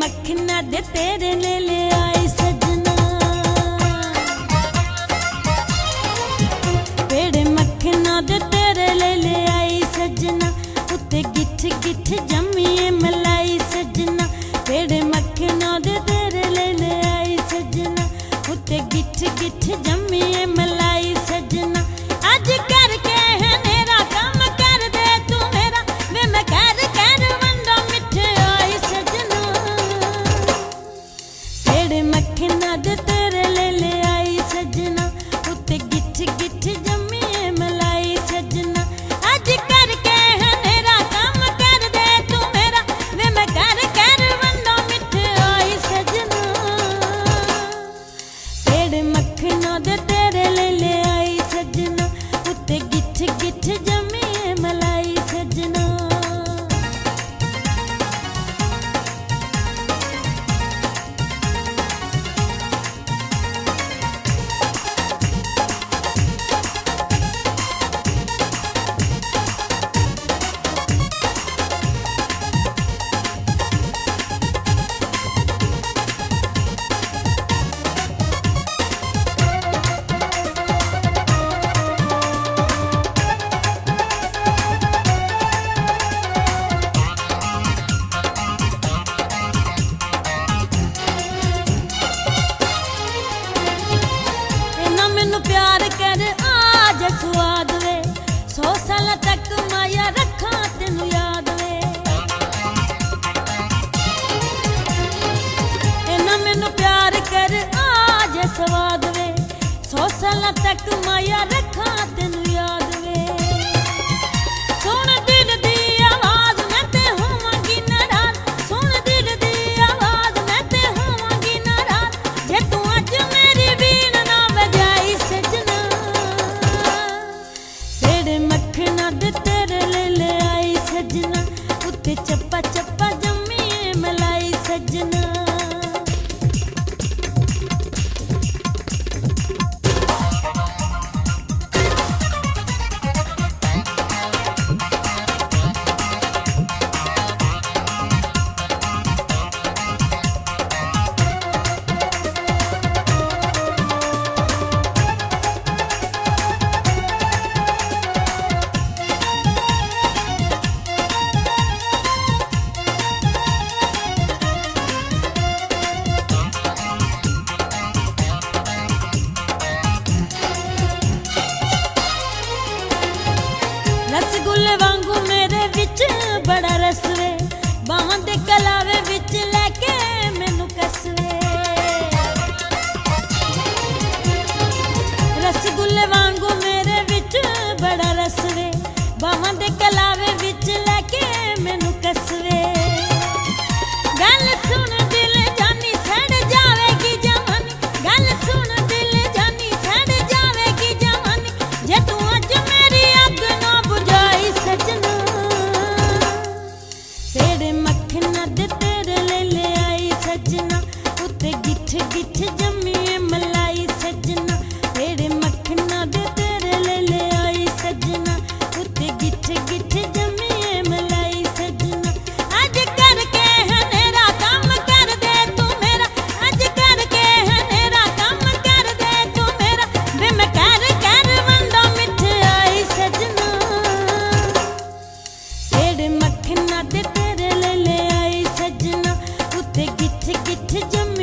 मखना दे तेरे ले आई सजना, पेड़े मखना दे तेरे ले आई सजना, उत्ते गिठ गिठ जम्मिए मलाई सजना, पेड़े मखना दे तेरे ले आई सजना, उत्ते गिठ गिठ जम्मिए मलाई सजना। अज करके है मेरा काम कर दे तू मेरा, वे मैं कर कर वंडा मिठे आई सजना, पेड़े मखना दे तेरे ले आई सजना, उत्ते गिठ गिठ जम्मिए मलाई सजना। अज करके है मेरा काम कर दे तू मेरा, वे मैं कर कर वंडा मिठे आई सजना, पेड़े मखना दे तेरे ले आई सजना, उत्ते गिठ गिठ जम्मिए मलाई सजना। प्यार कर आज स्वाद वे, 100 साल तक माया रखा तेनू याद वे, ना मैनू प्यार कर आज स्वाद वे, 100 साल तक माया रखा तेनू याद वे। सुन दिल दी आवाज मैं ते होवांगी नाराज, सुन दिल दी आवाज मैं ते होवांगी नाराज, जे तू अज मेरी वीण ना बजाई सजना, पेड़े मखना दे तेरे ले आई सजना, उत्ते चप्पा चप्पा जम्मिए मलाई सजना। रसगुल्ले वांगू मेरे विच बड़ा रस वे, बावां दे कलावे विच लेके मैनू कसवे, रसगुल्ले वांगू मेरे विच बड़ा रस वे, बावां दे कलावे विच लेके मैनू कसवे। गल सुन दिल जानी सड़ जावेगी जवानी, गल सुन दिल जानी सड़ जावेगी जवानी, जे तू अज मेरी अग ना बुझाई सजना, पेड़े मखना दे तेरे ले आई सजना, उत्ते गिठ गिठ जम्मिए मलाई सजना, पेड़े मखना दे तेरे ले आई सजना, उत्ते गिठ गिठ जम्मिए मलाई सजना। अज करके है मेरा काम कर दे तू मेरा, अज करके है मेरा काम कर दे तू मेरा, वे मैं कर कर वंडा मिठे आई सजना, पेड़े मखना दे तेरे ले आई सजना, उत्ते गिठ गिठ जम्मिए